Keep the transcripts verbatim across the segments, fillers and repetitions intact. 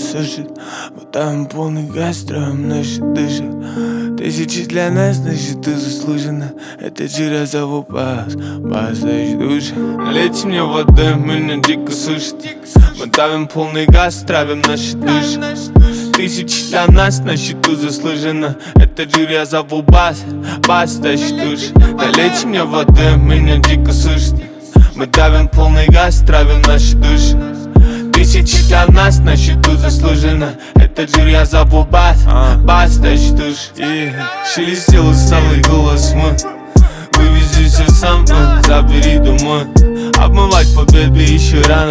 сушит. Вот там полный газ, строим наши дыши. Тысячи для нас, значит ты заслуженно. Это жира зову пас, пас, значит души. Налейте мне воды, меня дико сушит. Мы давим полный газ, травим наши души. Тысячи для нас, на счету заслуженно. Это жир, я зову бас, бас, значит души. Налейте мне воды, меня дико сушит. Мы давим полный газ, травим наши души. Тысячи для нас, на счету заслуженно. Этот жир я зову бас, бас, тащит душ. Шелестел усталый голос мой. Вывези все сам, забери домой. Обмывать победы еще рано.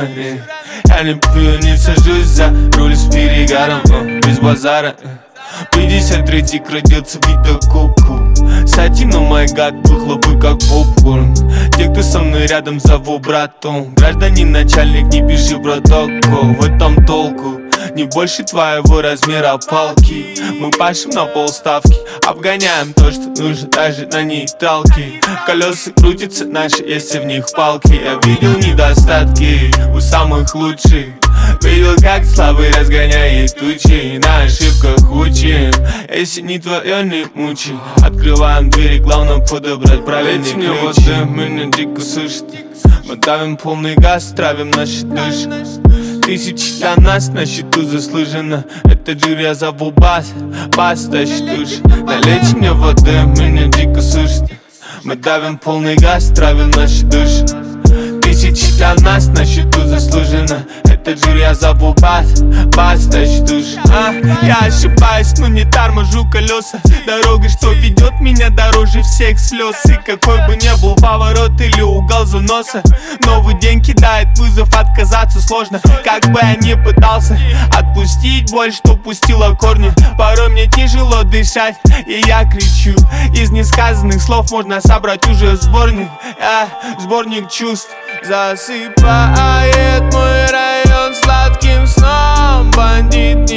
Я не пью, не сажусь за руль с перегаром, без базара. пятьдесят третий родился вида кубку. Сатина, май гад, выхлопы как попкорн. Те, кто со мной рядом, зову братом. Гражданин, начальник, не пиши протокол. В этом толку не больше твоего размера палки. Мы пашем на полставки, обгоняем то, что нужно даже на нейтралке. Колеса крутятся наши, если в них палки. Я видел недостатки у самых лучших. Видел, как слабый разгоняет тучи. На ошибках учим, если не твое, не мучи. Открываем двери, главное подобрать правильный ключ. Мне воды, меня дико сушит. Мы давим полный газ, травим наши души. Тысячи для нас, на счету заслуженно. Это жир, я зову бас, бас, тащит души. Налейте мне воды, меня дико сушит. Мы давим полный газ, травим наши души. Тысячи для нас, на счету заслуженно. Этот жир, я зову бас, бас, тащит души. а, Я ошибаюсь, но не торможу колеса. Дорога, что ведет меня дороже всех слез. И какой бы ни был поворот или угол заноса, новый день кидает вызов, отказаться сложно. Как бы я ни пытался отпустить боль, что пустила корни. Порой мне тяжело дышать, и я кричу. Из несказанных слов можно собрать уже сборник, а, сборник чувств. Засыпает мой район сладким сном. Бандит не